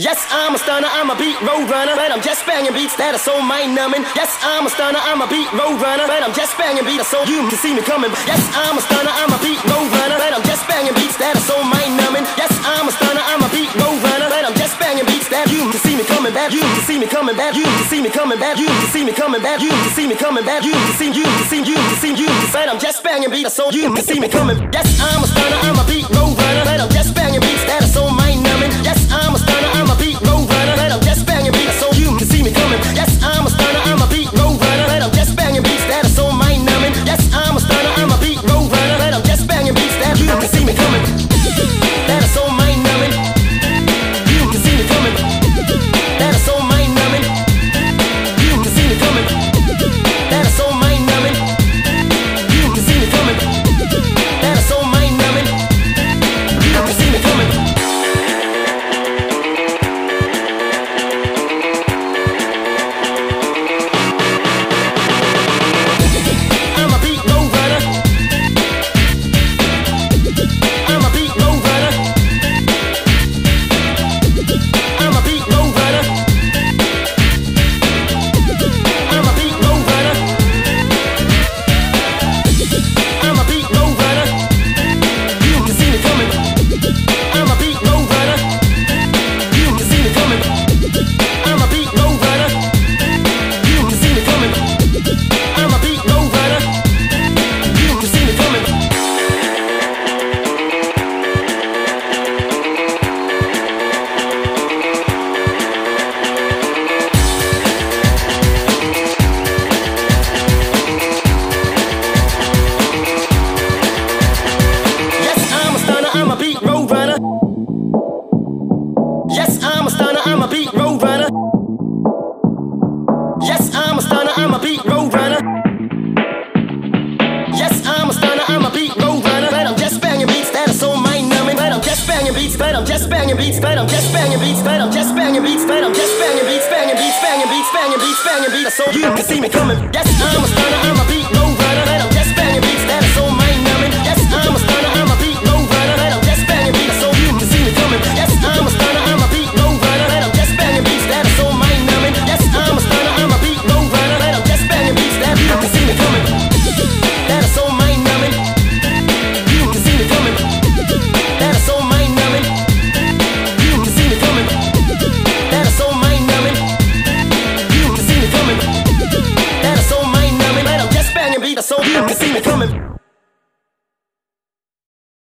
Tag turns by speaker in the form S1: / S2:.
S1: Yes, I'm a stunner, I'm a beat road runner, but I'm just banging beats that are so mind numbing. Yes, I'm a stunner, I'm a beat road runner, but I'm just banging beats so you can see me coming. Yes, I'm a stunner, I'm a beat road runner, but I'm just banging beats that are so mind numbing. Yes, I'm a stunner, I'm a beat road runner, but I'm just banging beats that you can see me coming back. You can see me coming back. You can see me coming back. You can see me coming back. You can see me coming back. You can see. But I'm just banging beats so you can see me coming. Yes, I'm a stunner, I'm a beat road runner, but I'm just banging beats that are so mind numbing. Yes, I'm a stunner, I'm a beat road runner, but I'm just banging beats so you can see me coming. Yes, I'm a stunner, I'm a beat road runner, but I'm just banging beats that are so mind numbing. Yes, I'm a stunner, I'm a beat road runner, but I'm just banging beats that you can see me coming. That are so mind numbing. You can see me coming. That are so mind numbing. You can see me coming. That are so mind numbing. You can see me coming. That are so mind numbing. You can see me coming. I'm a beat road runner. I'm a beat road runner. I'm a beat road runner. I'm a beat road runner. I'm a beat road runner. You can see me coming. I'm a beat road runner. You can see me coming. I'm a beat road runner. You can see me coming. I'm a beat road runner. You can see me coming. Yes, I'm a stunner, I'm a beat road runner. Yes, I'm a stunner, I'm a beat road runner. Yes, I'm a stunner, I'm a beat road runner. Yes, I'm a stunner, I'm a beat road runner, but I'm just banging beats that are so mind numbing. But I'm just banging beats, but I'm just banging beats, but I'm just banging beats, but I'm just banging beats, but I'm just banging beats, banging beats, banging beats, banging beats, banging beats, so you can see me coming. Yes, I'm a stunner, I'm a beat road runner, but I'm just banging beats.